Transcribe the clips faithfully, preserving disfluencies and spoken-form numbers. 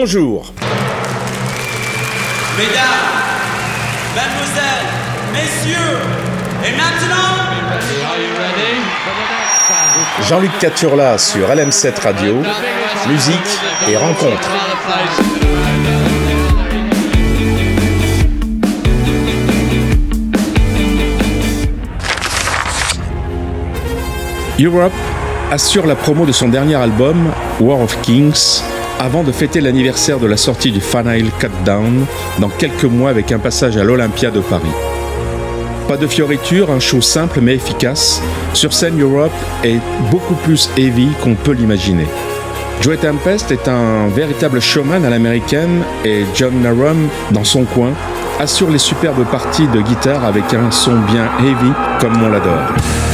Bonjour. Mesdames, Mademoiselles, Messieurs, et maintenant... Jean-Luc Caturla sur L M sept Radio, musique et rencontres. Europe assure la promo de son dernier album, War of Kings, avant de fêter l'anniversaire de la sortie du Final Countdown dans quelques mois avec un passage à l'Olympia de Paris. Pas de fioritures, un show simple mais efficace. Sur scène, Europe est beaucoup plus heavy qu'on peut l'imaginer. Joey Tempest est un véritable showman à l'américaine et John Norum, dans son coin, assure les superbes parties de guitare avec un son bien heavy comme on l'adore.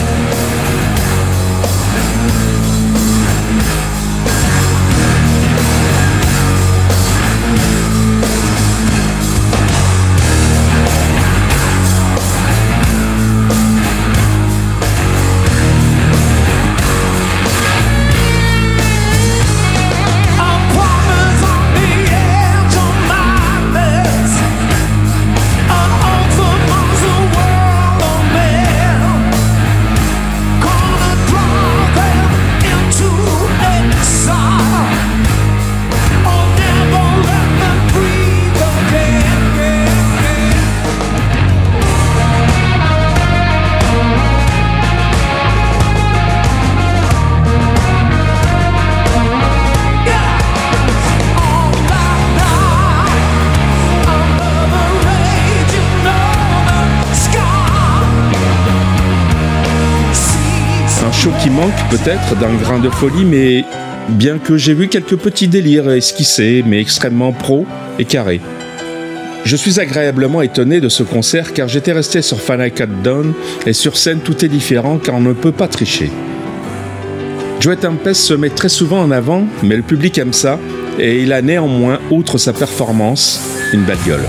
Qui manque peut-être d'un grain de folie, mais bien que j'ai vu quelques petits délires esquissés, mais extrêmement pro et carrés. Je suis agréablement étonné de ce concert car j'étais resté sur Final Countdown et sur scène tout est différent car on ne peut pas tricher. Joey Tempest se met très souvent en avant, mais le public aime ça et il a néanmoins, outre sa performance, une belle gueule.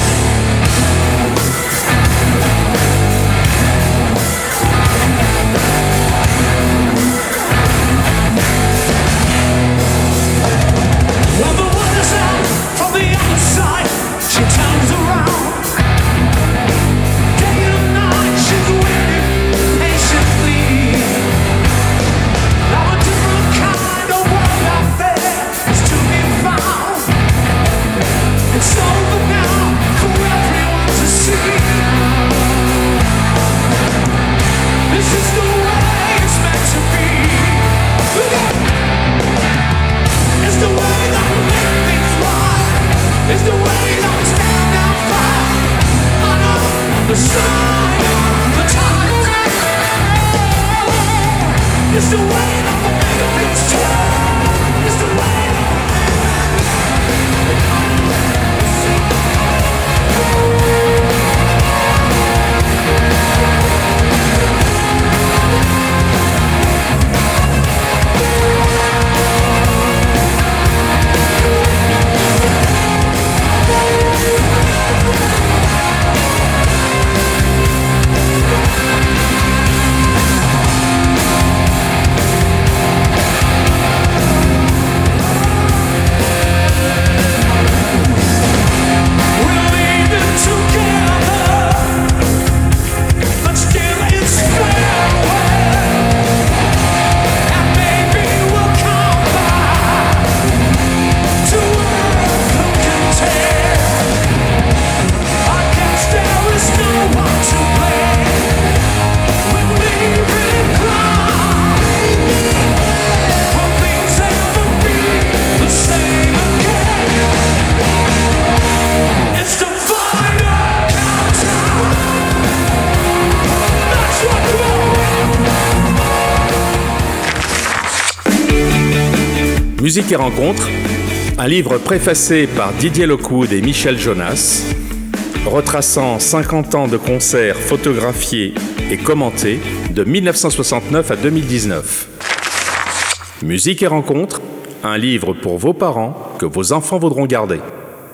Musique et rencontres, un livre préfacé par Didier Lockwood et Michel Jonas, retraçant cinquante ans de concerts photographiés et commentés de dix-neuf cent soixante-neuf à deux mille dix-neuf. Musique et rencontres, un livre pour vos parents que vos enfants voudront garder.